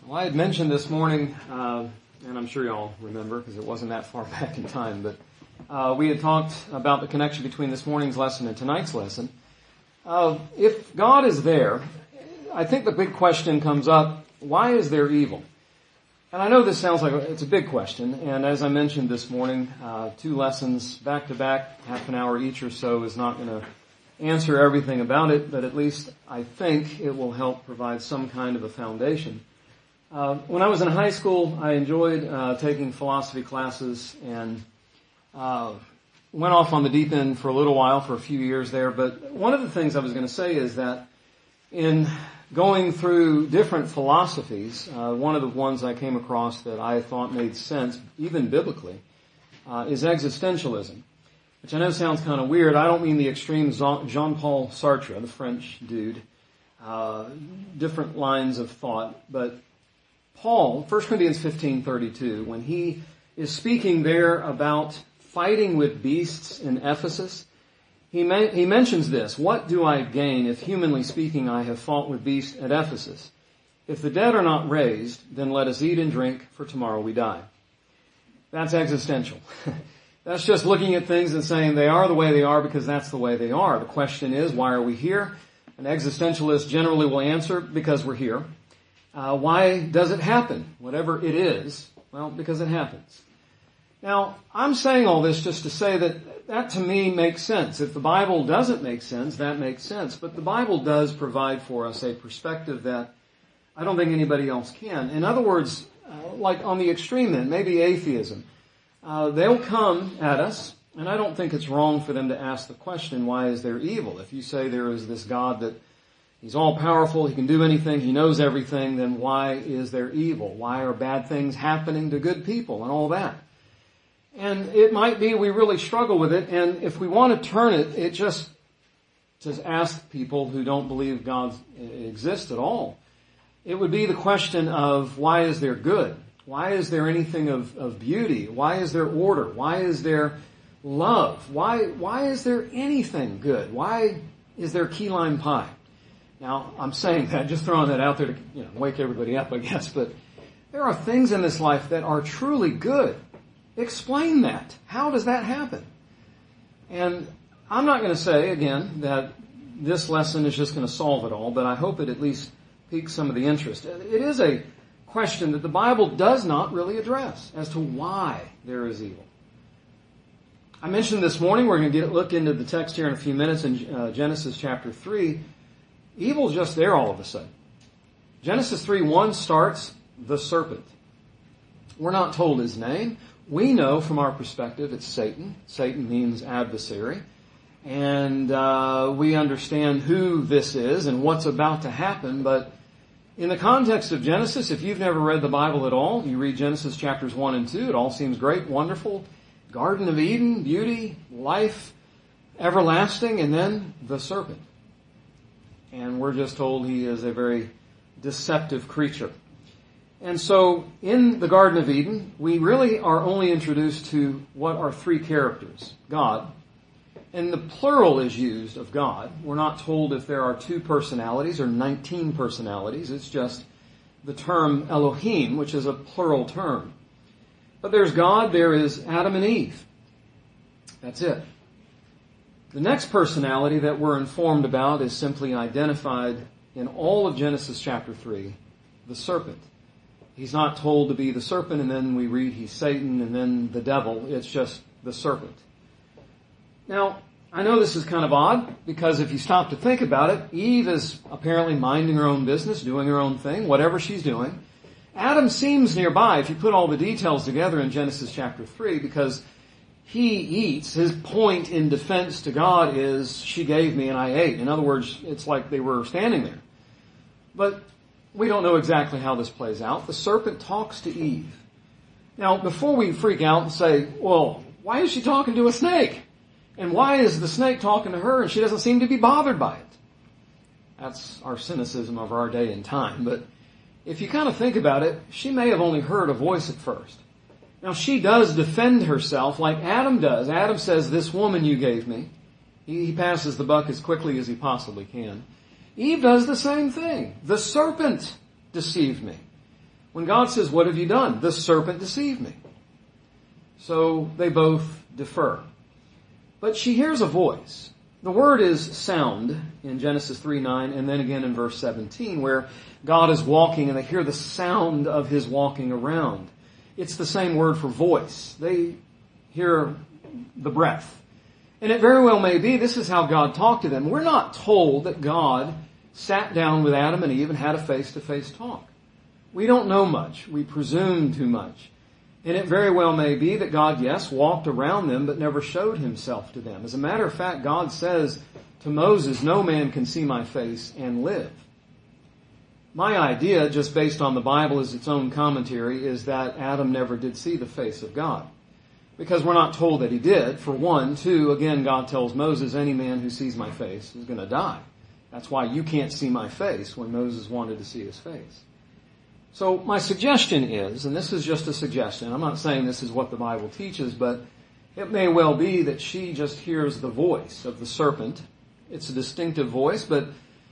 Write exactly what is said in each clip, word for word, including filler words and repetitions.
Well, I had mentioned this morning, uh, and I'm sure you all remember because it wasn't that far back in time, but uh, we had talked about the connection between this morning's lesson and tonight's lesson. Uh, if God is there, I think the big question comes up, why is there evil? And I know this sounds like it's a big question, and as I mentioned this morning, uh, two lessons back to back, half an hour each or so is not going to answer everything about it, but at least I think it will help provide some kind of a foundation. Uh, when I was in high school, I enjoyed uh, taking philosophy classes and uh, went off on the deep end for a little while, for a few years there. But one of the things I was going to say is that in going through different philosophies, uh, one of the ones I came across that I thought made sense, even biblically, uh, is existentialism, which I know sounds kind of weird. I don't mean the extreme Jean-Paul Sartre, the French dude, uh, different lines of thought, but Paul, First Corinthians fifteen thirty-two, when he is speaking there about fighting with beasts in Ephesus, he, ma- he mentions this, "What do I gain if, humanly speaking, I have fought with beasts at Ephesus? If the dead are not raised, then let us eat and drink, for tomorrow we die." That's existential. That's just looking at things and saying they are the way they are because that's the way they are. The question is, why are we here? An existentialist generally will answer, because we're here. Uh, why does it happen? Whatever it is, well, because it happens. Now, I'm saying all this just to say that that to me makes sense. If the Bible doesn't make sense, that makes sense. But the Bible does provide for us a perspective that I don't think anybody else can. In other words, uh, like on the extreme end, maybe atheism. Uh, they'll come at us, and I don't think it's wrong for them to ask the question, why is there evil? If you say there is this God that He's all powerful, He can do anything, He knows everything, then why is there evil? Why are bad things happening to good people and all that? And it might be we really struggle with it, and if we want to turn it, it just to ask people who don't believe God exists at all. It would be the question of, why is there good? Why is there anything of, of beauty? Why is there order? Why is there love? Why, why is there anything good? Why is there key lime pie? Now, I'm saying that, just throwing that out there to, you know, wake everybody up, I guess, but there are things in this life that are truly good. Explain that. How does that happen? And I'm not going to say, again, that this lesson is just going to solve it all, but I hope it at least piques some of the interest. It is a question that the Bible does not really address as to why there is evil. I mentioned this morning, we're going to get, look into the text here in a few minutes in uh, Genesis chapter three. Evil's just there all of a sudden. Genesis three one starts, the serpent. We're not told his name. We know from our perspective it's Satan. Satan means adversary. And uh, we understand who this is and what's about to happen. But in the context of Genesis, if you've never read the Bible at all, you read Genesis chapters one and two, it all seems great, wonderful. Garden of Eden, beauty, life, everlasting, and then the serpent. And we're just told he is a very deceptive creature. And so in the Garden of Eden, we really are only introduced to what are three characters. God. And the plural is used of God. We're not told if there are two personalities or nineteen personalities. It's just the term Elohim, which is a plural term. But there's God, there is Adam and Eve. That's it. The next personality that we're informed about is simply identified in all of Genesis chapter three, the serpent. He's not told to be the serpent, and then we read he's Satan, and then the devil. It's just the serpent. Now, I know this is kind of odd, because if you stop to think about it, Eve is apparently minding her own business, doing her own thing, whatever she's doing. Adam seems nearby, if you put all the details together in Genesis chapter three, because he eats. His point in defense to God is, she gave me and I ate. In other words, it's like they were standing there. But we don't know exactly how this plays out. The serpent talks to Eve. Now, before we freak out and say, well, why is she talking to a snake? And why is the snake talking to her and she doesn't seem to be bothered by it? That's our cynicism of our day and time. But if you kind of think about it, she may have only heard a voice at first. Now, she does defend herself like Adam does. Adam says, this woman you gave me. He, he passes the buck as quickly as he possibly can. Eve does the same thing. The serpent deceived me. when God says, what have you done? The serpent deceived me. So they both defer. But she hears a voice. The word is sound in Genesis three nine and then again in verse seventeen where God is walking and they hear the sound of His walking around. It's the same word for voice. They hear the breath. And it very well may be this is how God talked to them. We're not told that God sat down with Adam and Eve and had a face-to-face talk. We don't know much. We presume too much. And it very well may be that God, yes, walked around them, but never showed Himself to them. As a matter of fact, God says to Moses, no man can see my face and live. My idea, just based on the Bible as its own commentary, is that Adam never did see the face of God. Because we're not told that he did, for one. Two, again, God tells Moses, any man who sees my face is going to die. That's why you can't see my face when Moses wanted to see his face. So my suggestion is, and this is just a suggestion, I'm not saying this is what the Bible teaches, but it may well be that she just hears the voice of the serpent. It's a distinctive voice, but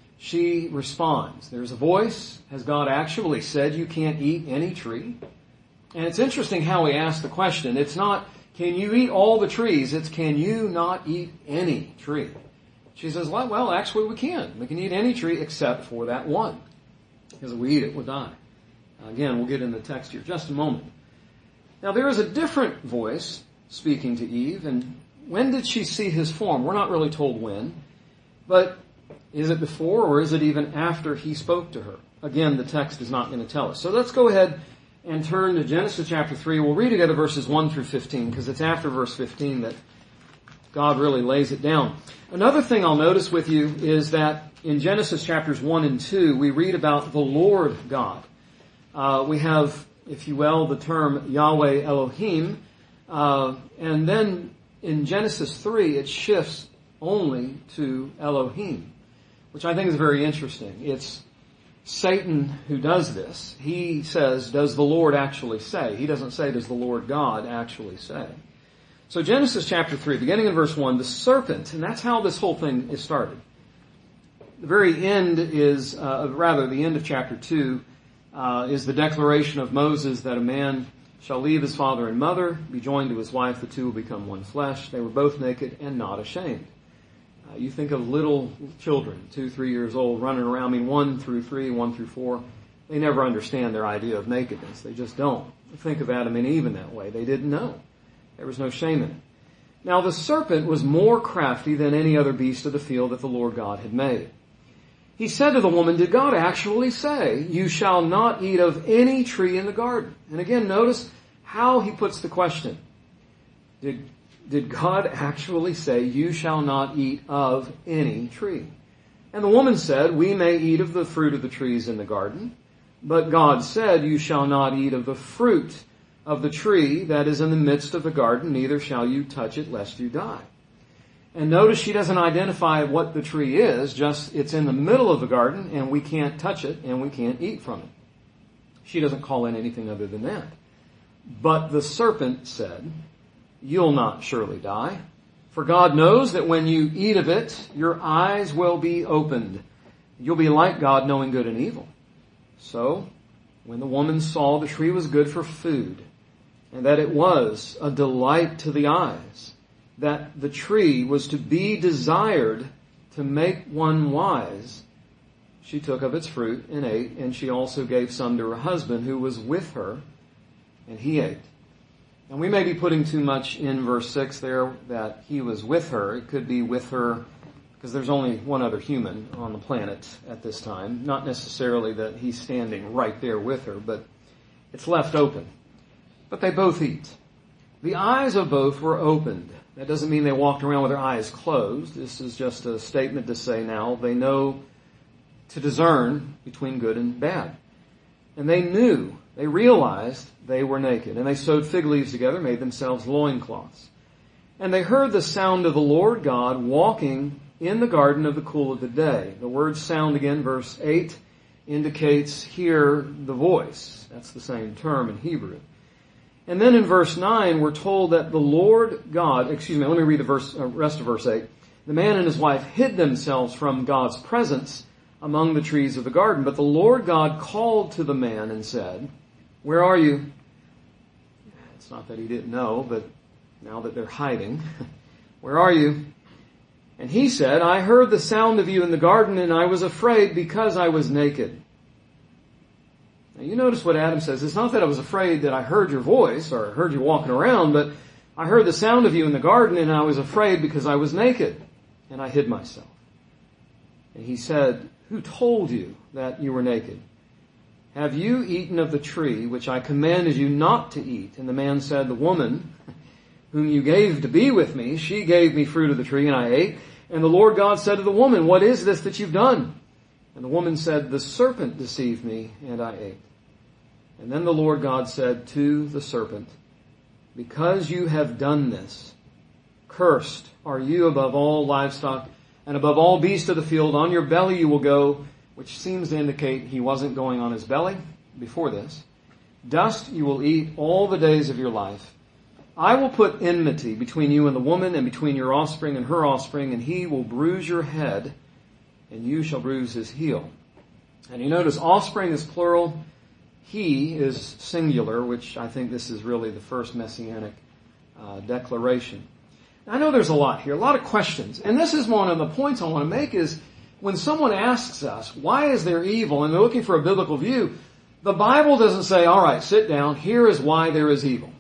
she responds. There's a voice. Has God actually said you can't eat any tree? And it's interesting how he asks the question. It's not, can you eat all the trees? It's, can you not eat any tree? She says, well, well, actually we can. We can eat any tree except for that one. Because if we eat it, we'll die. Again, we'll get in the text here just a moment. Now, there is a different voice speaking to Eve, and when did she see his form? We're not really told when, but is it before or is it even after he spoke to her? Again, the text is not going to tell us. So let's go ahead and turn to Genesis chapter three. We'll read together verses one through fifteen, because it's after verse fifteen that God really lays it down. Another thing I'll notice with you is that in Genesis chapters one and two, we read about the Lord God. Uh, we have, if you will, the term Yahweh Elohim. Uh, and then in Genesis three, it shifts only to Elohim, which I think is very interesting. It's Satan who does this. He says, does the Lord actually say? He doesn't say, does the Lord God actually say? So Genesis chapter three, beginning in verse one, the serpent, and that's how this whole thing is started. The very end is, uh, rather the end of chapter two, Uh, is the declaration of Moses that a man shall leave his father and mother, be joined to his wife, the two will become one flesh. They were both naked and not ashamed. Uh, you think of little children, two, three years old, running around, I mean one through three, one through four. They never understand their idea of nakedness. They just don't. Think of Adam and Eve in that way. They didn't know. There was no shame in it. Now the serpent was more crafty than any other beast of the field that the Lord God had made. He said to the woman, did God actually say, you shall not eat of any tree in the garden? And again, notice how he puts the question. Did, did God actually say, you shall not eat of any tree? And the woman said, we may eat of the fruit of the trees in the garden, but God said, you shall not eat of the fruit of the tree that is in the midst of the garden, neither shall you touch it lest you die. And notice she doesn't identify what the tree is, just it's in the middle of the garden and we can't touch it and we can't eat from it. She doesn't call in anything other than that. But the serpent said, you'll not surely die, for God knows that when you eat of it, your eyes will be opened. You'll be like God, knowing good and evil. So, when the woman saw the tree was good for food, and that it was a delight to the eyes, that the tree was to be desired to make one wise, she took of its fruit and ate, and she also gave some to her husband who was with her, and he ate. And we may be putting too much in verse six there that he was with her. It could be with her because there's only one other human on the planet at this time. Not necessarily that he's standing right there with her, but it's left open. But they both eat. The eyes of both were opened. That doesn't mean they walked around with their eyes closed. This is just a statement to say now they know to discern between good and bad. And they knew, they realized they were naked. And they sewed fig leaves together, made themselves loincloths. And they heard the sound of the Lord God walking in the garden of the cool of the day. The word sound again, verse eight, indicates here the voice. That's the same term in Hebrew. And then in verse nine, we're told that the Lord God, excuse me, let me read the verse, uh, rest of verse eight. The man and his wife hid themselves from God's presence among the trees of the garden. But the Lord God called to the man and said, Where are you? It's not that he didn't know, but now that they're hiding, where are you? And he said, I heard the sound of you in the garden, and I was afraid because I was naked. Now you notice what Adam says. It's not that I was afraid that I heard your voice or heard you walking around, but I heard the sound of you in the garden, and I was afraid because I was naked, and I hid myself. And he said, who told you that you were naked? Have you eaten of the tree which I commanded you not to eat? And the man said, the woman whom you gave to be with me, she gave me fruit of the tree, and I ate. And the Lord God said to the woman, what is this that you've done? And the woman said, the serpent deceived me, and I ate. And then the Lord God said to the serpent, because you have done this, cursed are you above all livestock and above all beasts of the field. On your belly you will go, which seems to indicate he wasn't going on his belly before this. Dust you will eat all the days of your life. I will put enmity between you and the woman, and between your offspring and her offspring, and he will bruise your head, and you shall bruise his heel. And you notice offspring is plural, he is singular, which I think this is really the first messianic uh, declaration. I know there's a lot here, a lot of questions, and this is one of the points I want to make is when someone asks us, why is there evil, and they're looking for a biblical view, the Bible doesn't say, all right, sit down, here is why there is evil.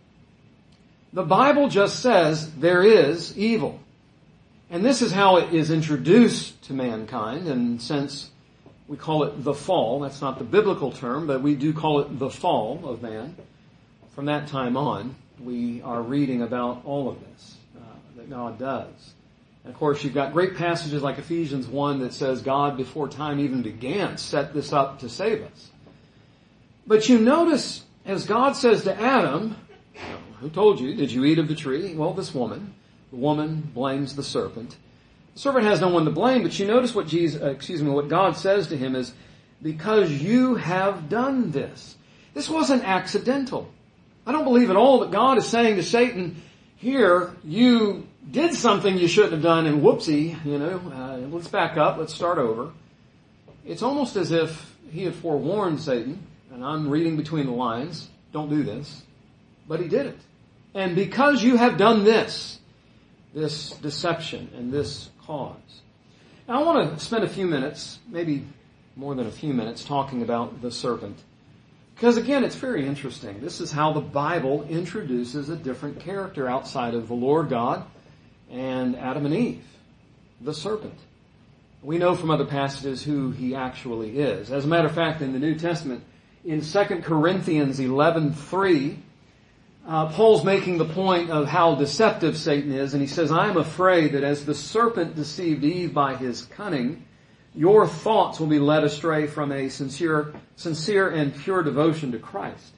The Bible just says there is evil. And this is how it is introduced to mankind, and since we call it the fall, that's not the biblical term, but we do call it the fall of man, from that time on, we are reading about all of this uh, that God does. And of course, you've got great passages like Ephesians one that says God, before time even began, set this up to save us. But you notice, as God says to Adam, who told you? Did you eat of the tree? Well, this woman. The woman blames the serpent. The serpent has no one to blame, but you notice what Jesus, uh, excuse me, what God says to him is, because you have done this. This wasn't accidental. I don't believe at all that God is saying to Satan, here, you did something you shouldn't have done, and whoopsie, you know, uh, let's back up, let's start over. It's almost as if he had forewarned Satan, and I'm reading between the lines, don't do this, but he did it. And because you have done this, this deception and this cause. Now I want to spend a few minutes, maybe more than a few minutes, talking about the serpent. Because again, it's very interesting. This is how the Bible introduces a different character outside of the Lord God and Adam and Eve, the serpent. We know from other passages who he actually is. As a matter of fact, in the New Testament, in Second Corinthians eleven three, Uh, Paul's making the point of how deceptive Satan is, and he says, I am afraid that as the serpent deceived Eve by his cunning, your thoughts will be led astray from a sincere, sincere and pure devotion to Christ.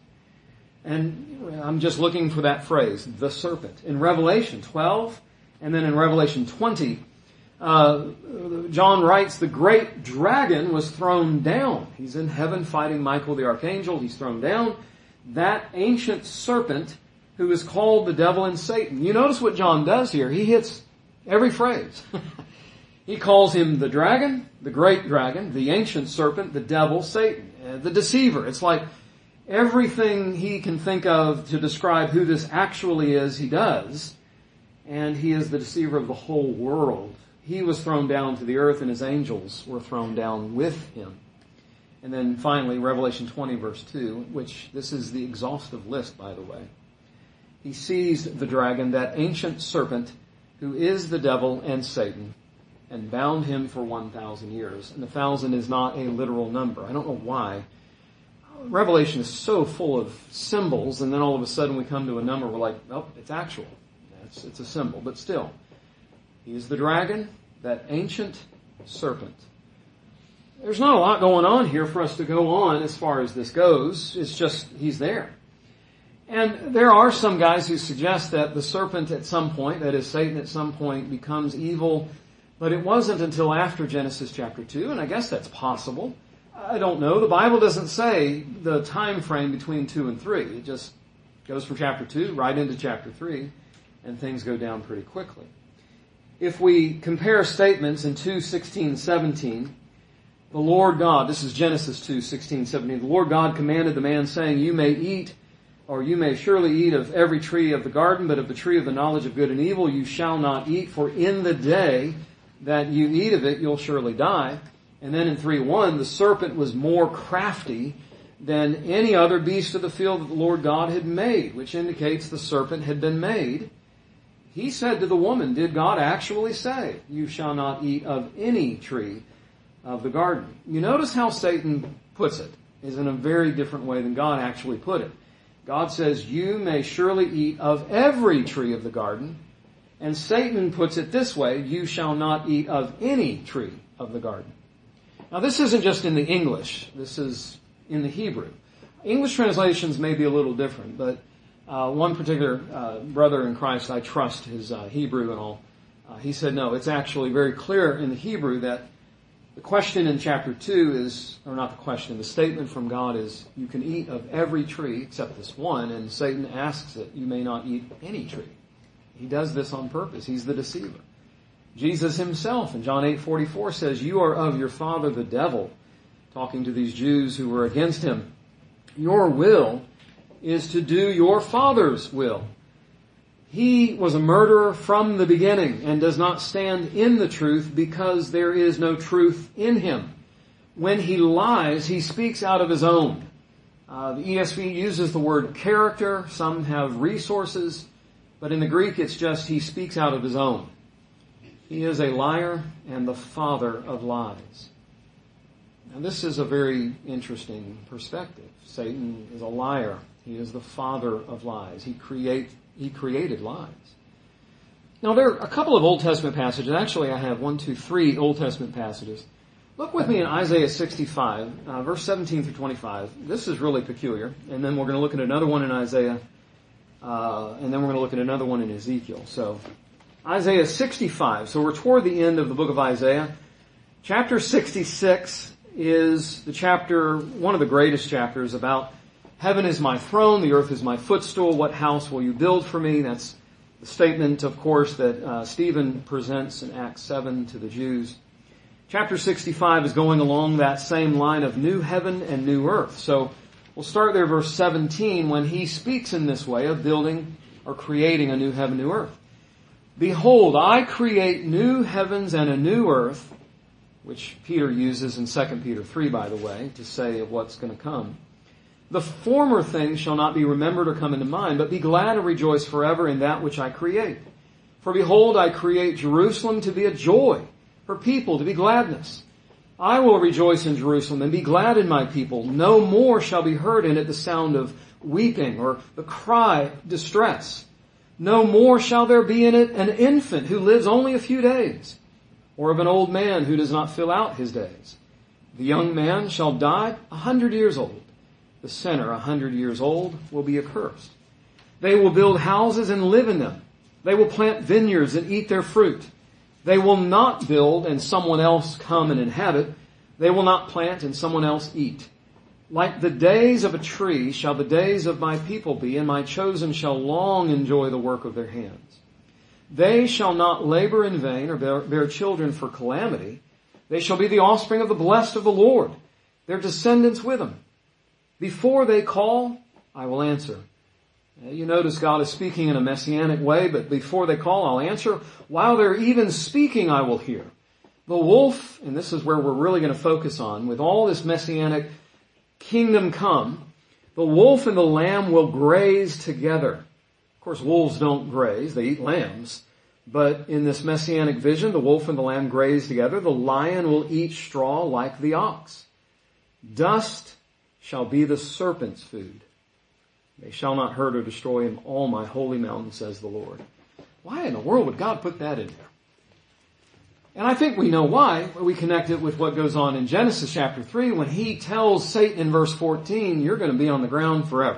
And I'm just looking for that phrase, the serpent. In Revelation twelve, and then in Revelation twenty, uh, John writes, the great dragon was thrown down. He's in heaven fighting Michael the archangel. He's thrown down. That ancient serpent who is called the devil and Satan. You notice what John does here. He hits every phrase. He calls him the dragon, the great dragon, the ancient serpent, the devil, Satan, uh, the deceiver. It's like everything he can think of to describe who this actually is, he does. And he is the deceiver of the whole world. He was thrown down to the earth, and his angels were thrown down with him. And then finally, Revelation twenty verse two, which this is the exhaustive list, by the way. He seized the dragon, that ancient serpent, who is the devil and Satan, and bound him for one thousand years. And the thousand is not a literal number. I don't know why. Revelation is so full of symbols, and then all of a sudden we come to a number, we're like, oh, it's actual. It's, it's a symbol, but still. He is the dragon, that ancient serpent. There's not a lot going on here for us to go on as far as this goes. It's just, he's there. And there are some guys who suggest that the serpent at some point, that is Satan at some point, becomes evil, but it wasn't until after Genesis chapter two, and I guess that's possible. I don't know. The Bible doesn't say the time frame between two and three. It just goes from chapter two right into chapter three, and things go down pretty quickly. If we compare statements in two sixteen seventeen, the Lord God, this is Genesis two, sixteen, seventeen, the Lord God commanded the man, saying, you may eat, or you may surely eat of every tree of the garden, but of the tree of the knowledge of good and evil you shall not eat, for in the day that you eat of it you'll surely die. And then in three one, the serpent was more crafty than any other beast of the field that the Lord God had made, which indicates the serpent had been made. He said to the woman, did God actually say, you shall not eat of any tree of the garden? You notice how Satan puts it is in a very different way than God actually put it. God says, you may surely eat of every tree of the garden. And Satan puts it this way, you shall not eat of any tree of the garden. Now this isn't just in the English, this is in the Hebrew. English translations may be a little different, but uh, one particular uh, brother in Christ, I trust his uh, Hebrew and all, uh, he said no, it's actually very clear in the Hebrew that the question in chapter two is, or not the question, the statement from God is, you can eat of every tree except this one, and Satan asks it, you may not eat any tree. He does this on purpose. He's the deceiver. Jesus himself in John eight forty-four says, you are of your father the devil, talking to these Jews who were against him. Your will is to do your father's will. He was a murderer from the beginning and does not stand in the truth because there is no truth in him. When he lies, he speaks out of his own. Uh, the E S V uses the word character. Some have resources. But in the Greek, it's just he speaks out of his own. He is a liar and the father of lies. Now this is a very interesting perspective. Satan is a liar. He is the father of lies. He create, he created lies. Now there are a couple of Old Testament passages. Actually, I have one, two, three Old Testament passages. Look with me in Isaiah sixty-five, uh, verse seventeen through twenty-five. This is really peculiar. And then we're going to look at another one in Isaiah, uh, and then we're going to look at another one in Ezekiel. So Isaiah sixty-five. So we're toward the end of the book of Isaiah. Chapter sixty-six is the chapter, one of the greatest chapters about heaven is my throne, the earth is my footstool, what house will you build for me? That's the statement, of course, that uh, Stephen presents in Acts seven to the Jews. Chapter sixty-five is going along that same line of new heaven and new earth. So we'll start there, verse seventeen, when he speaks in this way of building or creating a new heaven, new earth. Behold, I create new heavens and a new earth, which Peter uses in Second Peter three, by the way, to say of what's going to come. The former things shall not be remembered or come into mind, but be glad and rejoice forever in that which I create. For behold, I create Jerusalem to be a joy, her people to be gladness. I will rejoice in Jerusalem and be glad in my people. No more shall be heard in it the sound of weeping or the cry of distress. No more shall there be in it an infant who lives only a few days, or of an old man who does not fill out his days. The young man shall die a hundred years old. The sinner a hundred years old will be accursed. They will build houses and live in them. They will plant vineyards and eat their fruit. They will not build and someone else come and inhabit. They will not plant and someone else eat. Like the days of a tree shall the days of my people be, and my chosen shall long enjoy the work of their hands. They shall not labor in vain or bear, bear children for calamity. They shall be the offspring of the blessed of the Lord, their descendants with them. Before they call, I will answer. You notice God is speaking in a messianic way, but before they call, I'll answer. While they're even speaking, I will hear. The wolf, and this is where we're really going to focus on, with all this messianic kingdom come, the wolf and the lamb will graze together. Of course, wolves don't graze, they eat lambs. But in this messianic vision, the wolf and the lamb graze together. The lion will eat straw like the ox. Dust shall be the serpent's food. They shall not hurt or destroy him all my holy mountain, says the Lord. Why in the world would God put that in there? And I think we know why. We connect it with what goes on in Genesis chapter three when he tells Satan in verse fourteen, you're going to be on the ground forever.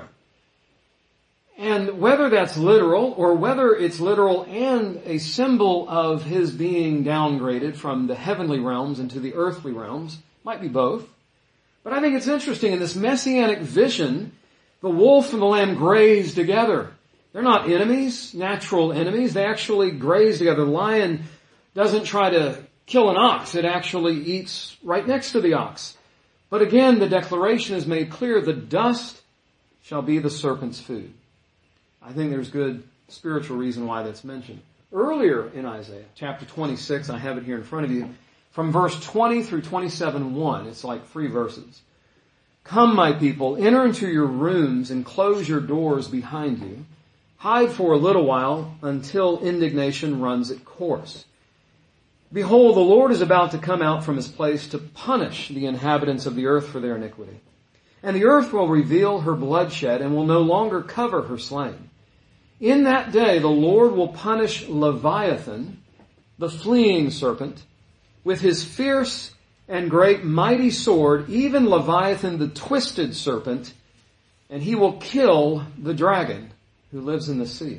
And whether that's literal or whether it's literal and a symbol of his being downgraded from the heavenly realms into the earthly realms, might be both. But I think it's interesting in this messianic vision, the wolf and the lamb graze together. They're not enemies, natural enemies. They actually graze together. The lion doesn't try to kill an ox. It actually eats right next to the ox. But again, the declaration is made clear, the dust shall be the serpent's food. I think there's good spiritual reason why that's mentioned. Earlier in Isaiah, chapter twenty-six, I have it here in front of you, from verse twenty through twenty-seven one, it's like three verses. Come, my people, enter into your rooms and close your doors behind you. Hide for a little while until indignation runs its course. Behold, the Lord is about to come out from his place to punish the inhabitants of the earth for their iniquity. And the earth will reveal her bloodshed and will no longer cover her slain. In that day the Lord will punish Leviathan, the fleeing serpent, with his fierce and great mighty sword, even Leviathan the twisted serpent, and he will kill the dragon who lives in the sea.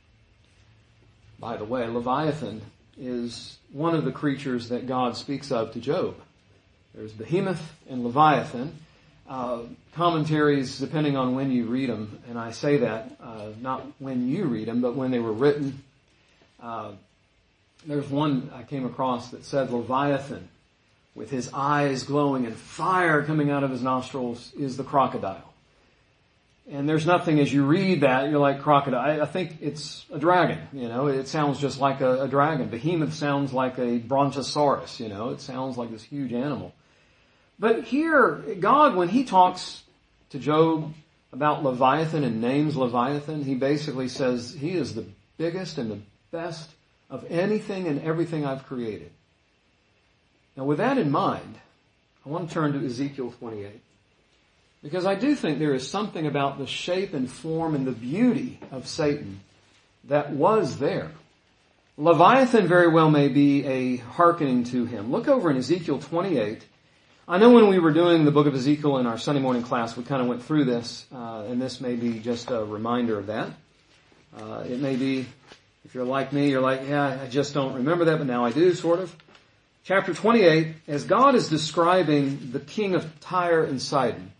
By the way, Leviathan is one of the creatures that God speaks of to Job. There's Behemoth and Leviathan. Uh, commentaries, depending on when you read them, and I say that uh, not when you read them, but when they were written. Uh, there's one I came across that said Leviathan, with his eyes glowing and fire coming out of his nostrils, is the crocodile. And there's nothing, as you read that, you're like, crocodile. I, I think it's a dragon, you know. It sounds just like a, a dragon. Behemoth sounds like a brontosaurus, you know. It sounds like this huge animal. But here, God, when he talks to Job about Leviathan and names Leviathan, he basically says he is the biggest and the best of anything and everything I've created. Now with that in mind, I want to turn to Ezekiel twenty-eight. Because I do think there is something about the shape and form and the beauty of Satan that was there. Leviathan very well may be a hearkening to him. Look over in Ezekiel twenty-eight. I know when we were doing the book of Ezekiel in our Sunday morning class, we kind of went through this, uh, and this may be just a reminder of that. Uh, it may be, if you're like me, you're like, yeah, I just don't remember that, but now I do, sort of. Chapter twenty-eight, as God is describing the king of Tyre and Sidon,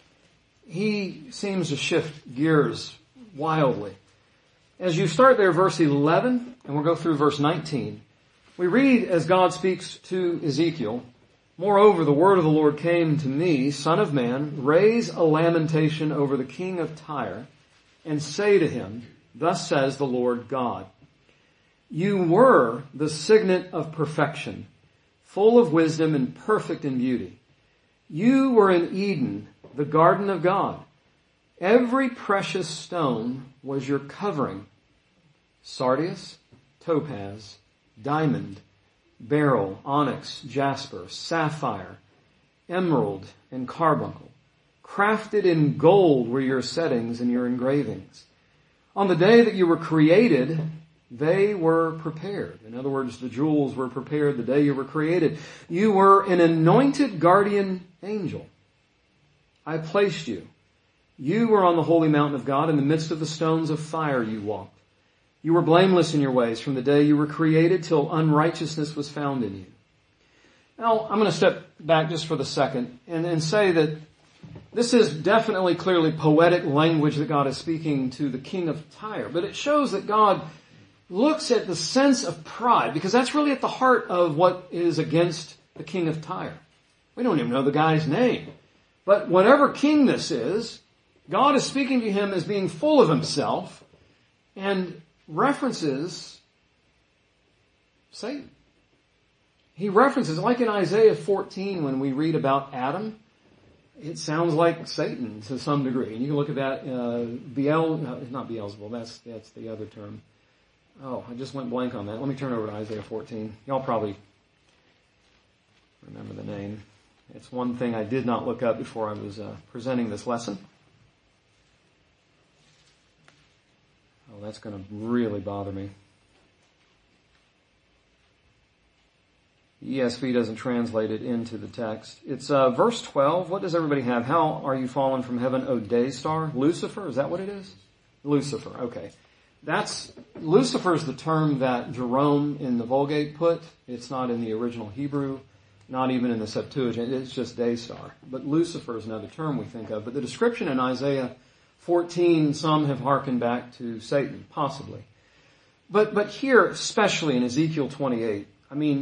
he seems to shift gears wildly. As you start there, verse eleven, and we'll go through verse nineteen, we read as God speaks to Ezekiel, moreover, the word of the Lord came to me, Son of man, raise a lamentation over the king of Tyre, and say to him, thus says the Lord God, you were the signet of perfection, full of wisdom and perfect in beauty. You were in Eden, the garden of God. Every precious stone was your covering. Sardius, topaz, diamond, beryl, onyx, jasper, sapphire, emerald, and carbuncle. Crafted in gold were your settings and your engravings. On the day that you were created, they were prepared. In other words, the jewels were prepared the day you were created. You were an anointed guardian angel. I placed you. You were on the holy mountain of God. In the midst of the stones of fire you walked. You were blameless in your ways from the day you were created till unrighteousness was found in you. Now, I'm going to step back just for the second and, and say that this is definitely clearly poetic language that God is speaking to the king of Tyre. But it shows that God looks at the sense of pride, because that's really at the heart of what is against the king of Tyre. We don't even know the guy's name. But whatever king this is, God is speaking to him as being full of himself and references Satan. He references, like in Isaiah fourteen when we read about Adam, it sounds like Satan to some degree. And you can look at that, uh, Beel, no, not Beelzebul, that's, that's the other term. Oh, I just went blank on that. Let me turn over to Isaiah fourteen. Y'all probably remember the name. It's one thing I did not look up before I was uh, presenting this lesson. Oh, that's going to really bother me. The E S V doesn't translate it into the text. It's uh, verse twelve. What does everybody have? How are you fallen from heaven, O day star? Lucifer, is that what it is? Lucifer, okay. That's, Lucifer is the term that Jerome in the Vulgate put. It's not in the original Hebrew, not even in the Septuagint. It's just day star. But Lucifer is another term we think of. But the description in Isaiah fourteen, some have hearkened back to Satan, possibly. But, but here, especially in Ezekiel twenty-eight, I mean,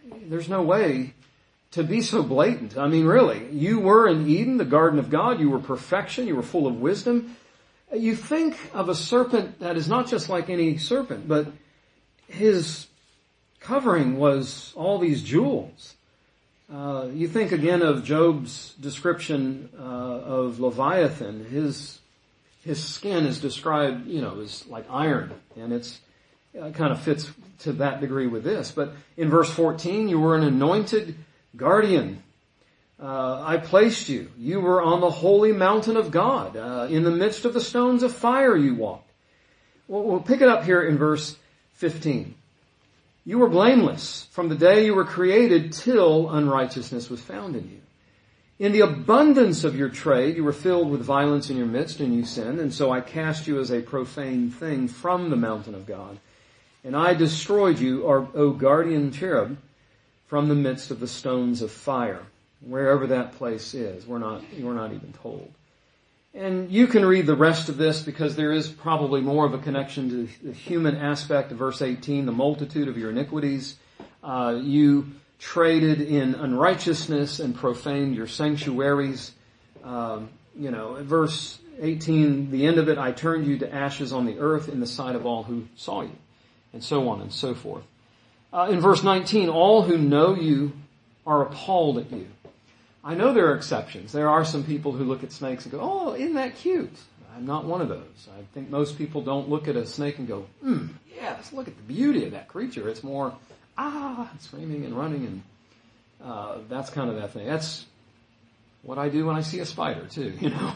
there's no way to be so blatant. I mean, really, you were in Eden, the garden of God. You were perfection. You were full of wisdom. You think of a serpent that is not just like any serpent, but his covering was all these jewels. Uh, you think again of Job's description uh, of Leviathan. His his skin is described, you know, as like iron, and it's uh, kind of fits to that degree with this. But in verse fourteen, you were an anointed guardian. Uh, I placed you. You were on the holy mountain of God. Uh, in the midst of the stones of fire you walked. Well, we'll pick it up here in verse fifteen. You were blameless from the day you were created till unrighteousness was found in you. In the abundance of your trade, you were filled with violence in your midst, and you sinned, and so I cast you as a profane thing from the mountain of God. And I destroyed you, O guardian cherub, from the midst of the stones of fire. Wherever that place is, we're not, we're not even told. And you can read the rest of this because there is probably more of a connection to the human aspect of verse eighteen, the multitude of your iniquities. Uh, you traded in unrighteousness and profaned your sanctuaries. Um, you know, verse eighteen, the end of it, I turned you to ashes on the earth in the sight of all who saw you, and so on and so forth. Uh, in verse nineteen, all who know you are appalled at you. I know there are exceptions. There are some people who look at snakes and go, oh, isn't that cute? I'm not one of those. I think most people don't look at a snake and go, hmm, yes, look at the beauty of that creature. It's more, ah, screaming and running, and uh, that's kind of that thing. That's what I do when I see a spider too, you know.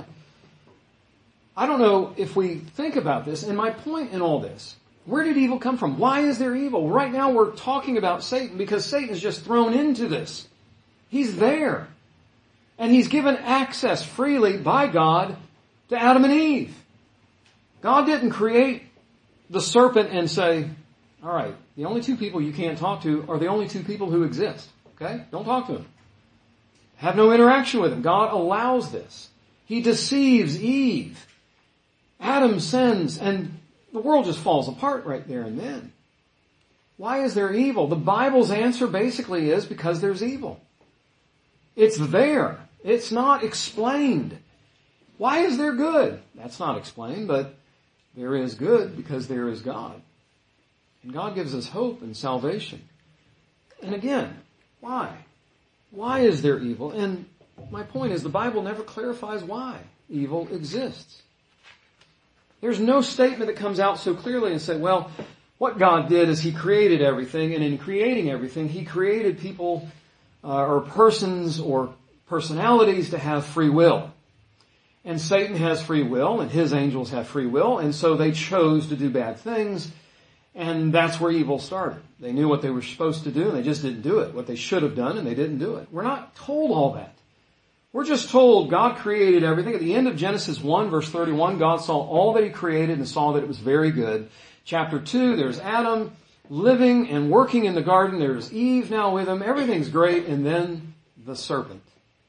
I don't know if we think about this, and my point in all this, where did evil come from? Why is there evil? Right now we're talking about Satan because Satan is just thrown into this. He's there. And he's given access freely by God to Adam and Eve. God didn't create the serpent and say, all right, the only two people you can't talk to are the only two people who exist. Okay? Don't talk to them. Have no interaction with them. God allows this. He deceives Eve. Adam sins, and the world just falls apart right there and then. Why is there evil? The Bible's answer basically is because there's evil. It's there. It's not explained. Why is there good? That's not explained, but there is good because there is God. And God gives us hope and salvation. And again, why? Why is there evil? And my point is the Bible never clarifies why evil exists. There's no statement that comes out so clearly and say, well, what God did is He created everything, and in creating everything, He created people uh, or persons or personalities to have free will. And Satan has free will, and his angels have free will, and so they chose to do bad things, and that's where evil started. They knew what they were supposed to do, and they just didn't do it. What they should have done, and they didn't do it. We're not told all that. We're just told God created everything. At the end of Genesis one, verse thirty-one, God saw all that He created and saw that it was very good. Chapter two, there's Adam living and working in the garden. There's Eve now with him. Everything's great. And then the serpent.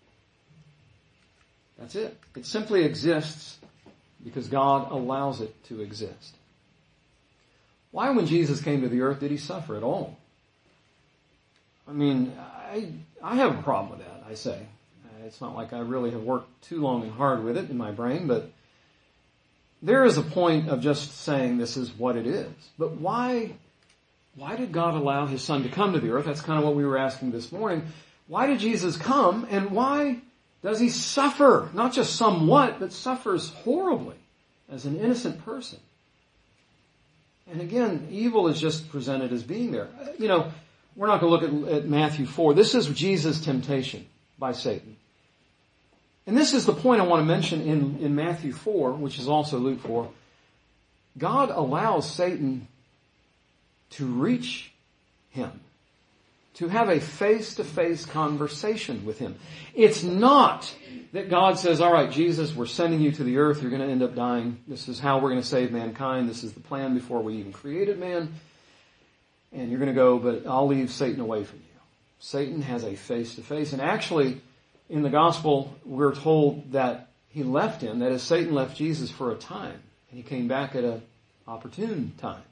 That's it. It simply exists because God allows it to exist. Why, when Jesus came to the earth, did He suffer at all? I mean, I, I have a problem with that, I say. It's not like I really have worked too long and hard with it in my brain, but there is a point of just saying this is what it is. But why, why did God allow His Son to come to the earth? That's kind of what we were asking this morning. Why did Jesus come, and why does He suffer? Not just somewhat, but suffers horribly as an innocent person. And again, evil is just presented as being there. You know, we're not going to look at, at Matthew four. This is Jesus' temptation by Satan. And this is the point I want to mention in, in Matthew four, which is also Luke four. God allows Satan to reach him, to have a face-to-face conversation with him. It's not that God says, all right, Jesus, we're sending you to the earth. You're going to end up dying. This is how we're going to save mankind. This is the plan before we even created man. And you're going to go, but I'll leave Satan away from you. Satan has a face-to-face. And actually, in the gospel, we're told that He left him, that is, Satan left Jesus for a time. And He came back at an opportune time.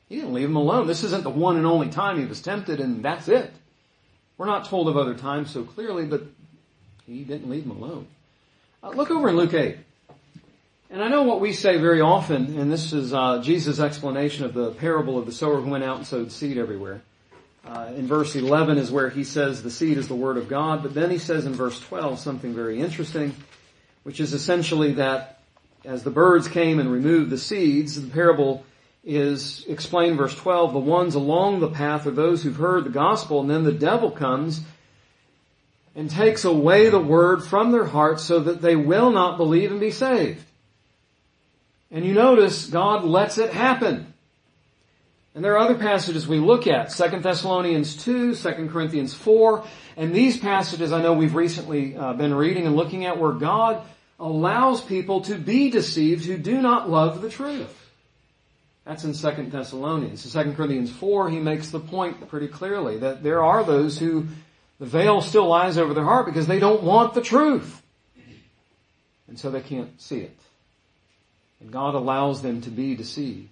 He didn't leave him alone. This isn't the one and only time he was tempted and that's it. We're not told of other times so clearly, but he didn't leave him alone. Uh, look over in Luke eight. And I know what we say very often, and this is uh, Jesus' explanation of the parable of the sower who went out and sowed seed everywhere. Uh, in verse eleven is where he says the seed is the word of God, but then he says in verse twelve something very interesting, which is essentially that as the birds came and removed the seeds, the parable is explained verse twelve, the ones along the path are those who've heard the gospel, and then the devil comes and takes away the word from their hearts so that they will not believe and be saved. And you notice God lets it happen. And there are other passages we look at, Second Thessalonians two, Second Corinthians four, and these passages I know we've recently uh, been reading and looking at where God allows people to be deceived who do not love the truth. That's in Second Thessalonians. In Second Corinthians four, he makes the point pretty clearly that there are those who the veil still lies over their heart because they don't want the truth. And so they can't see it. And God allows them to be deceived.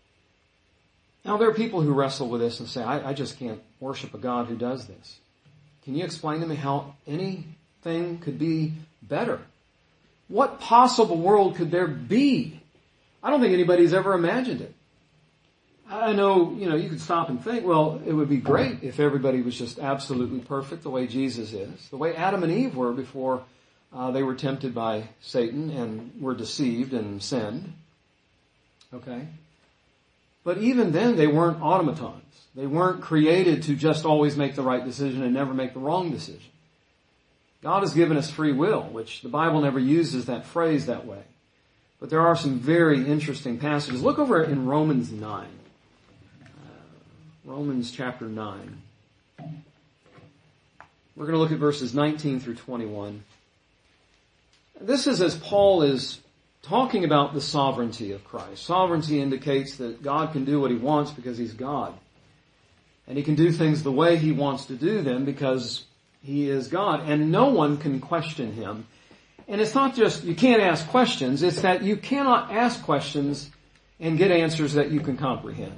Now there are people who wrestle with this and say, I, I just can't worship a God who does this. Can you explain to me how anything could be better? What possible world could there be? I don't think anybody's ever imagined it. I know, you know, you could stop and think, well, it would be great if everybody was just absolutely perfect the way Jesus is, the way Adam and Eve were before uh, they were tempted by Satan and were deceived and sinned. Okay? But even then, they weren't automatons. They weren't created to just always make the right decision and never make the wrong decision. God has given us free will, which the Bible never uses that phrase that way. But there are some very interesting passages. Look over in Romans nine. Uh, Romans chapter nine. We're going to look at verses nineteen through twenty-one. This is as Paul is talking about the sovereignty of Christ. Sovereignty indicates that God can do what he wants because he's God. And he can do things the way he wants to do them because he is God. And no one can question him. And it's not just you can't ask questions, it's that you cannot ask questions and get answers that you can comprehend.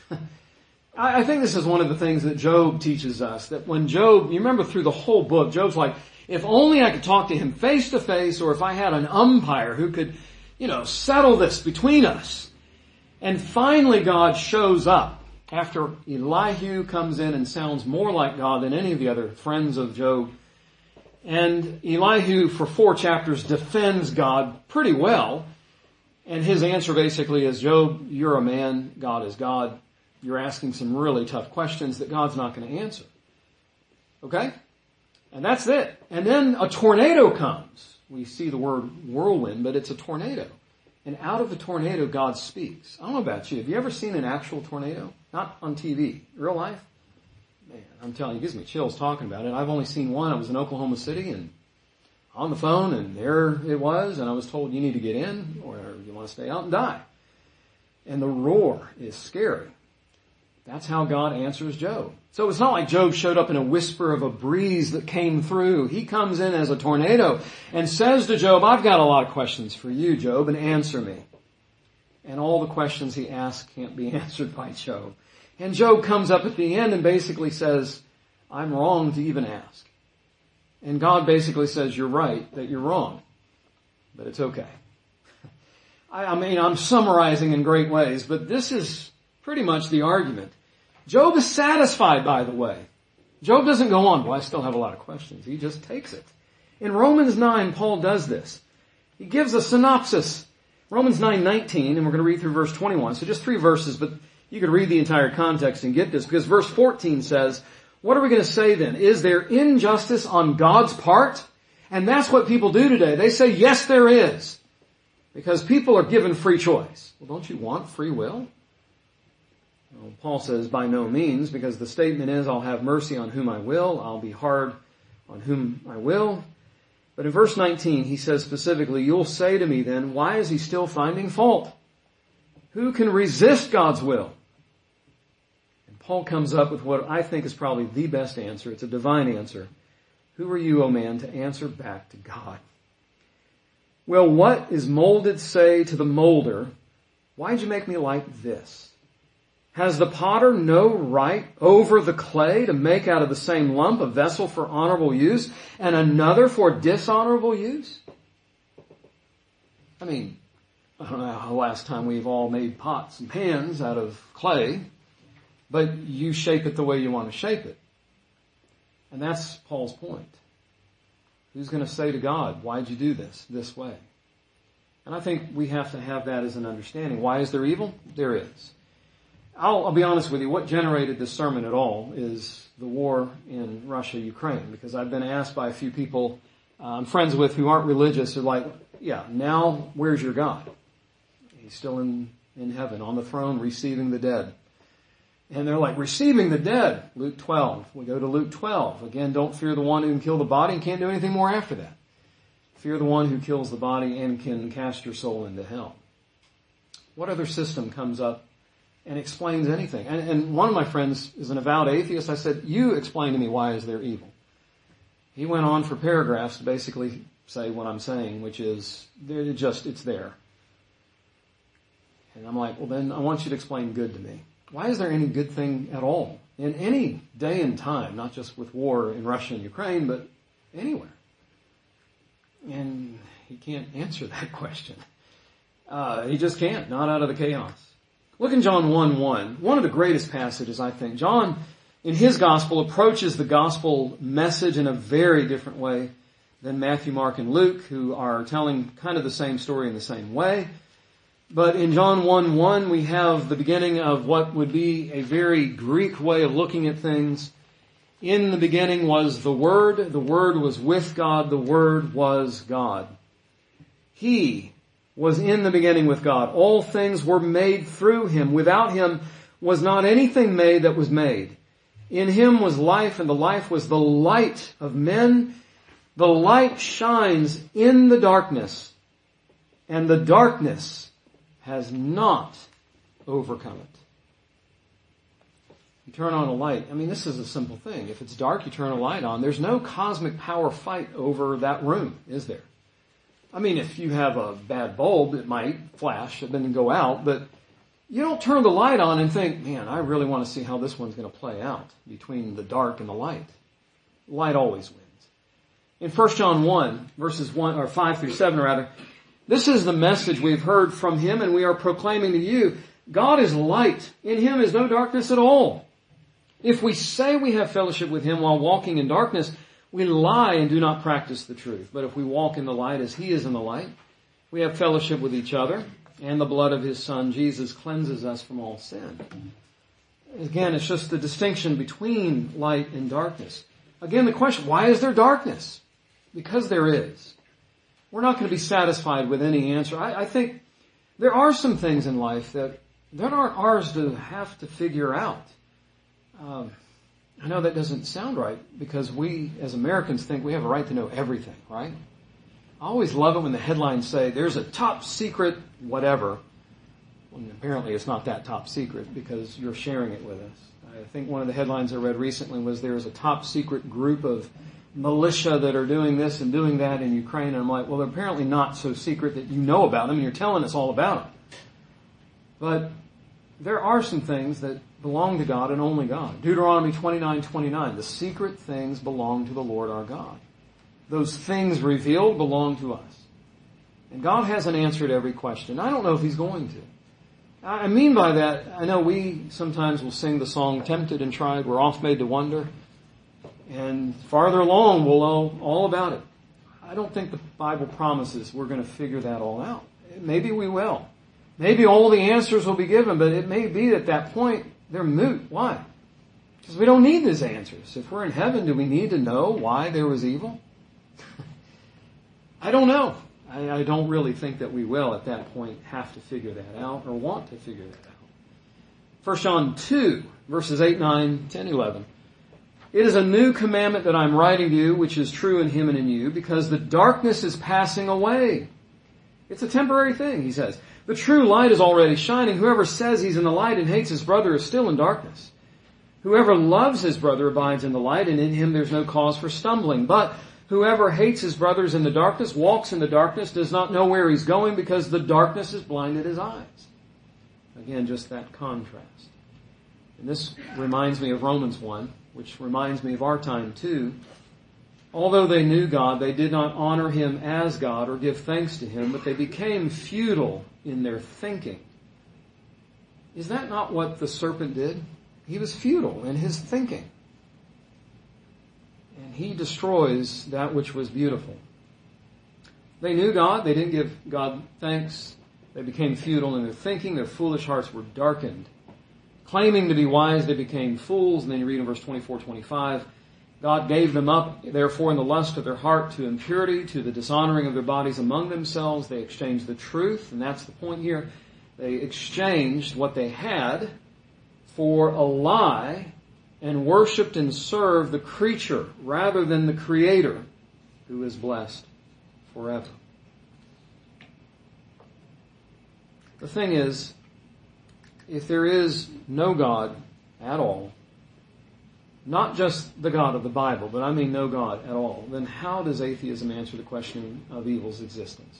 I think this is one of the things that Job teaches us, that when Job, you remember through the whole book, Job's like, if only I could talk to him face to face, or if I had an umpire who could, you know, settle this between us. And finally God shows up after Elihu comes in and sounds more like God than any of the other friends of Job. And Elihu, for four chapters, defends God pretty well. And his answer basically is, Job, you're a man, God is God. You're asking some really tough questions that God's not going to answer. Okay? And that's it. And then a tornado comes. We see the word whirlwind, but it's a tornado. And out of the tornado, God speaks. I don't know about you. Have you ever seen an actual tornado? Not on T V. Real life? Man, I'm telling you, it gives me chills talking about it. I've only seen one. I was in Oklahoma City and on the phone, and there it was, and I was told you need to get in or you want to stay out and die. And the roar is scary. That's how God answers Job. So it's not like Job showed up in a whisper of a breeze that came through. He comes in as a tornado and says to Job, I've got a lot of questions for you, Job, and answer me. And all the questions he asks can't be answered by Job. And Job comes up at the end and basically says, I'm wrong to even ask. And God basically says, you're right, that you're wrong. But it's okay. I, I mean, I'm summarizing in great ways, but this is pretty much the argument. Job is satisfied, by the way. Job doesn't go on, well, I still have a lot of questions. He just takes it. In Romans nine, Paul does this. He gives a synopsis. Romans nine nineteen, and we're going to read through verse twenty-one. So just three verses, but you could read the entire context and get this, because verse fourteen says, what are we going to say then? Is there injustice on God's part? And that's what people do today. They say, yes, there is. Because people are given free choice. Well, don't you want free will? Well, Paul says, by no means, because the statement is, I'll have mercy on whom I will. I'll be hard on whom I will. But in verse nineteen, he says specifically, you'll say to me then, why is he still finding fault? Who can resist God's will? And Paul comes up with what I think is probably the best answer. It's a divine answer. Who are you, O man, to answer back to God? Well, what is molded say to the molder, why'd you make me like this? Has the potter no right over the clay to make out of the same lump a vessel for honorable use and another for dishonorable use? I mean, I don't know the last time we've all made pots and pans out of clay, but you shape it the way you want to shape it. And that's Paul's point. Who's going to say to God, why'd you do this this way? And I think we have to have that as an understanding. Why is there evil? There is. I'll, I'll be honest with you, what generated this sermon at all is the war in Russia, Ukraine, because I've been asked by a few people uh, I'm friends with who aren't religious, who are like, yeah, now where's your God? He's still in, in heaven, on the throne, receiving the dead. And they're like, receiving the dead, Luke twelve. We go to Luke twelve. Again, don't fear the one who can kill the body and can't do anything more after that. Fear the one who kills the body and can cast your soul into hell. What other system comes up and explains anything? And, and one of my friends is an avowed atheist. I said, you explain to me, why is there evil? He went on for paragraphs to basically say what I'm saying, which is, it just, it's there. And I'm like, well then I want you to explain good to me. Why is there any good thing at all in any day and time, not just with war in Russia and Ukraine, but anywhere? And he can't answer that question. Uh, he just can't, not out of the chaos. Look in John one one, one of the greatest passages, I think. John, in his gospel, approaches the gospel message in a very different way than Matthew, Mark, and Luke, who are telling kind of the same story in the same way. But in John one one, we have the beginning of what would be a very Greek way of looking at things. In the beginning was the Word. The Word was with God. The Word was God. He was in the beginning with God. All things were made through Him. Without Him was not anything made that was made. In Him was life, and the life was the light of men. The light shines in the darkness, and the darkness has not overcome it. You turn on a light. I mean, this is a simple thing. If it's dark, you turn a light on. There's no cosmic power fight over that room, is there? I mean, if you have a bad bulb, it might flash and then go out, but you don't turn the light on and think, man, I really want to see how this one's going to play out between the dark and the light. Light always wins. In First John one, verses one or five through seven rather, this is the message we've heard from Him and we are proclaiming to you. God is light. In Him is no darkness at all. If we say we have fellowship with Him while walking in darkness, we lie and do not practice the truth. But if we walk in the light as He is in the light, we have fellowship with each other, and the blood of His Son, Jesus, cleanses us from all sin. Again, it's just the distinction between light and darkness. Again, the question, why is there darkness? Because there is. We're not going to be satisfied with any answer. I, I think there are some things in life that, that aren't ours to have to figure out. Um, I know that doesn't sound right because we as Americans think we have a right to know everything, right? I always love it when the headlines say there's a top secret whatever. Well, apparently it's not that top secret because you're sharing it with us. I think one of the headlines I read recently was there's a top secret group of militia that are doing this and doing that in Ukraine. And I'm like, well, they're apparently not so secret that you know about them and you're telling us all about them. But there are some things that belong to God and only God. Deuteronomy twenty-nine twenty-nine, the secret things belong to the Lord our God. Those things revealed belong to us. And God hasn't answered every question. I don't know if He's going to. I mean by that, I know we sometimes will sing the song, Tempted and Tried, We're Oft Made to Wonder. And farther along, we'll know all about it. I don't think the Bible promises we're going to figure that all out. Maybe we will. Maybe all the answers will be given, but it may be at that point they're moot. Why? Because we don't need these answers. If we're in heaven, do we need to know why there was evil? I don't know. I, I don't really think that we will at that point have to figure that out or want to figure that out. First John two, verses eight, nine, ten, eleven. It is a new commandment that I'm writing to you, which is true in Him and in you, because the darkness is passing away. It's a temporary thing, he says. The true light is already shining. Whoever says he's in the light and hates his brother is still in darkness. Whoever loves his brother abides in the light, and in him there's no cause for stumbling. But whoever hates his brother is in the darkness, walks in the darkness, does not know where he's going because the darkness has blinded his eyes. Again, just that contrast. And this reminds me of Romans one, which reminds me of our time too. Although they knew God, they did not honor Him as God or give thanks to Him, but they became futile in their thinking. Is that not what the serpent did? He was futile in his thinking. And he destroys that which was beautiful. They knew God. They didn't give God thanks. They became futile in their thinking. Their foolish hearts were darkened. Claiming to be wise, they became fools. And then you read in verse twenty-four, twenty-five, God gave them up, therefore, in the lust of their heart to impurity, to the dishonoring of their bodies among themselves. They exchanged the truth, and that's the point here. They exchanged what they had for a lie and worshipped and served the creature rather than the Creator, who is blessed forever. The thing is, if there is no God at all, not just the God of the Bible, but I mean no God at all, then how does atheism answer the question of evil's existence?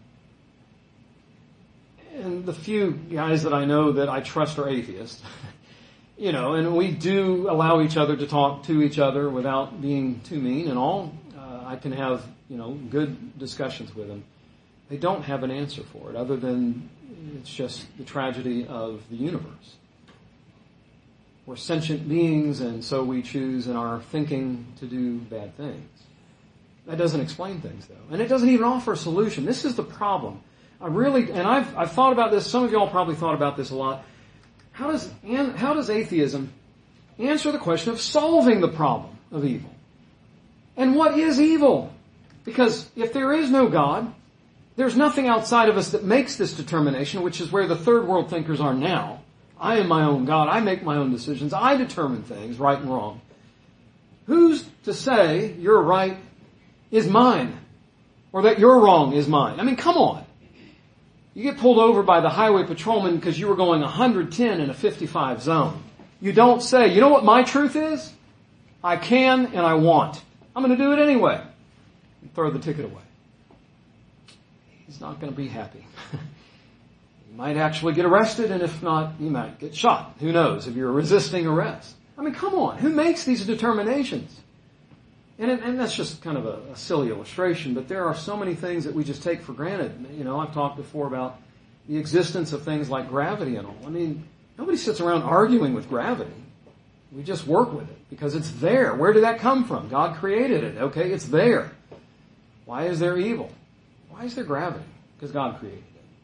And the few guys that I know that I trust are atheists, you know, and we do allow each other to talk to each other without being too mean and all. Uh, I can have, you know, good discussions with them. They don't have an answer for it other than it's just the tragedy of the universe. We're sentient beings, and so we choose in our thinking to do bad things. That doesn't explain things, though. And it doesn't even offer a solution. This is the problem. I really, and I've, I've thought about this, some of y'all probably thought about this a lot. How does, how does atheism answer the question of solving the problem of evil? And what is evil? Because if there is no God, there's nothing outside of us that makes this determination, which is where the third world thinkers are now. I am my own God. I make my own decisions. I determine things, right and wrong. Who's to say your right is mine? Or that your wrong is mine? I mean, come on. You get pulled over by the highway patrolman because you were going one hundred ten in a fifty-five zone. You don't say, you know what my truth is? I can and I want. I'm going to do it anyway. And throw the ticket away. He's not going to be happy. You might actually get arrested, and if not, you might get shot. Who knows if you're resisting arrest. I mean, come on. Who makes these determinations? And, it, and that's just kind of a, a silly illustration, but there are so many things that we just take for granted. You know, I've talked before about the existence of things like gravity and all. I mean, nobody sits around arguing with gravity. We just work with it because it's there. Where did that come from? God created it. Okay, it's there. Why is there evil? Why is there gravity? Because God created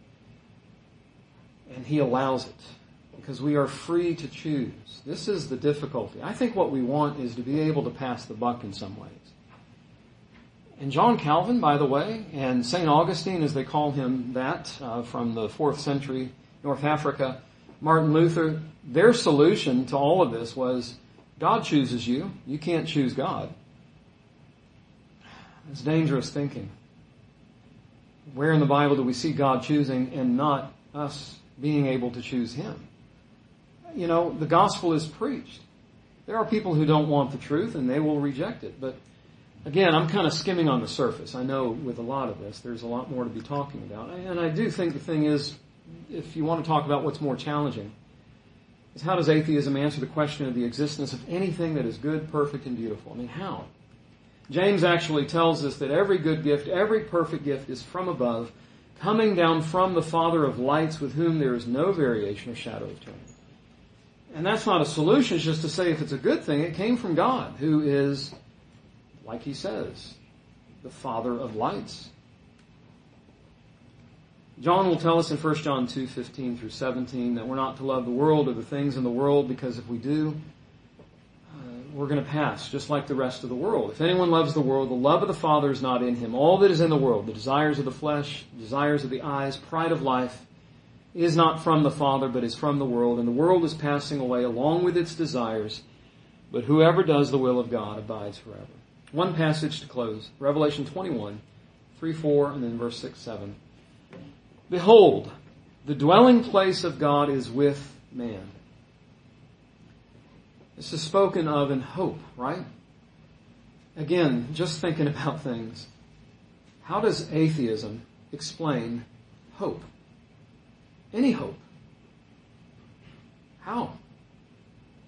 it. And He allows it. Because we are free to choose. This is the difficulty. I think what we want is to be able to pass the buck in some ways. And John Calvin, by the way, and Saint Augustine, as they call him that, uh, from the fourth century, North Africa, Martin Luther, their solution to all of this was, God chooses you. You can't choose God. It's dangerous thinking. Where in the Bible do we see God choosing and not us being able to choose Him? You know, the gospel is preached. There are people who don't want the truth and they will reject it. But again, I'm kind of skimming on the surface. I know with a lot of this, there's a lot more to be talking about. And I do think the thing is, if you want to talk about what's more challenging, is how does atheism answer the question of the existence of anything that is good, perfect, and beautiful? I mean, how? James actually tells us that every good gift, every perfect gift is from above, coming down from the Father of lights, with whom there is no variation or shadow of turning. And that's not a solution. It's just to say if it's a good thing, it came from God, who is, like he says, the Father of lights. John will tell us in First John two, fifteen through seventeen that we're not to love the world or the things in the world, because if we do, uh, we're going to pass, just like the rest of the world. If anyone loves the world, the love of the Father is not in him. All that is in the world, the desires of the flesh, desires of the eyes, pride of life, is not from the Father, but is from the world. And the world is passing away along with its desires, but whoever does the will of God abides forever. One passage to close, Revelation twenty-one, three, four, and then verse six, seven. Behold, the dwelling place of God is with man. This is spoken of in hope, right? Again, just thinking about things. How does atheism explain hope? Any hope. How?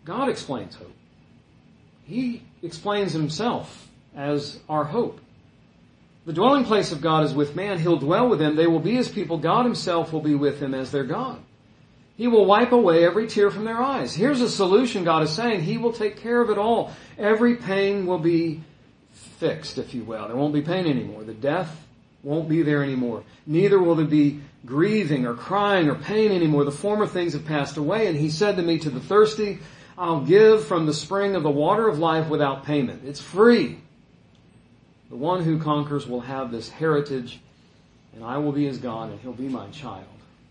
God explains hope. He explains himself as our hope. The dwelling place of God is with man. He'll dwell with them. They will be his people. God himself will be with them as their God. He will wipe away every tear from their eyes. Here's a solution God is saying. He will take care of it all. Every pain will be fixed, if you will. There won't be pain anymore. The death won't be there anymore. Neither will there be grieving or crying or pain anymore. The former things have passed away. And he said to me, to the thirsty, I'll give from the spring of the water of life without payment. It's free. The one who conquers will have this heritage, and I will be his God, and he'll be my child.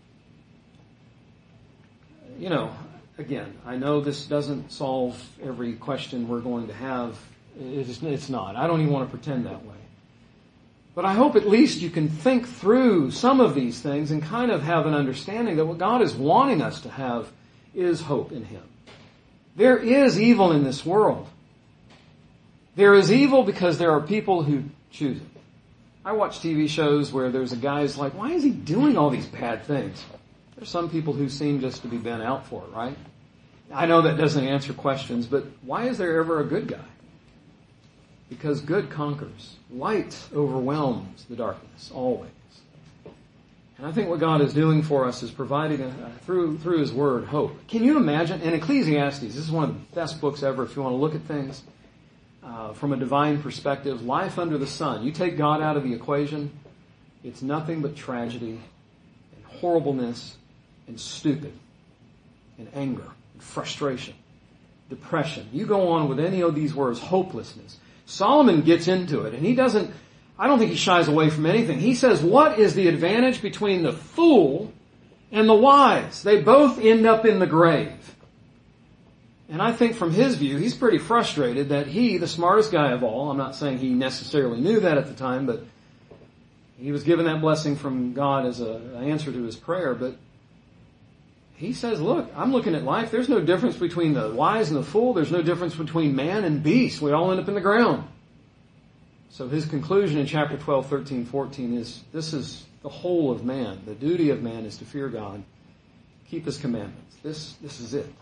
You know, again, I know this doesn't solve every question we're going to have. It's, it's not. I don't even want to pretend that way. But I hope at least you can think through some of these things and kind of have an understanding that what God is wanting us to have is hope in him. There is evil in this world. There is evil because there are people who choose it. I watch T V shows where there's a guy who's like, why is he doing all these bad things? There's some people who seem just to be bent out for it, right? I know that doesn't answer questions, but why is there ever a good guy? Because good conquers. Light overwhelms the darkness, always. And I think what God is doing for us is providing, a, through through His Word, hope. Can you imagine? And Ecclesiastes, this is one of the best books ever if you want to look at things uh, from a divine perspective. Life under the sun. You take God out of the equation, it's nothing but tragedy and horribleness and stupid and anger and frustration, depression. You go on with any of these words, hopelessness. Solomon gets into it, and he doesn't, I don't think he shies away from anything. He says, what is the advantage between the fool and the wise? They both end up in the grave. And I think from his view, he's pretty frustrated that he, the smartest guy of all, I'm not saying he necessarily knew that at the time, but he was given that blessing from God as a, an answer to his prayer, but he says, look, I'm looking at life. There's no difference between the wise and the fool. There's no difference between man and beast. We all end up in the ground. So his conclusion in chapter twelve, thirteen, fourteen is, this is the whole of man. The duty of man is to fear God, keep his commandments. This, this is it.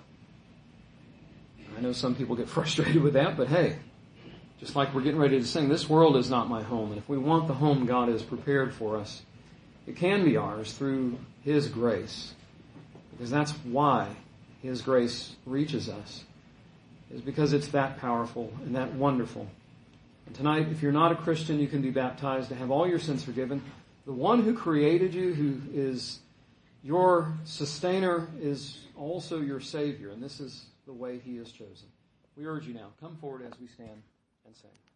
I know some people get frustrated with that, but hey, just like we're getting ready to sing, this world is not my home. And if we want the home God has prepared for us, it can be ours through His grace. Because that's why His grace reaches us, is because it's that powerful and that wonderful. And tonight, if you're not a Christian, you can be baptized to have all your sins forgiven. The one who created you, who is your sustainer, is also your Savior, and this is the way He has chosen. We urge you now, come forward as we stand and sing.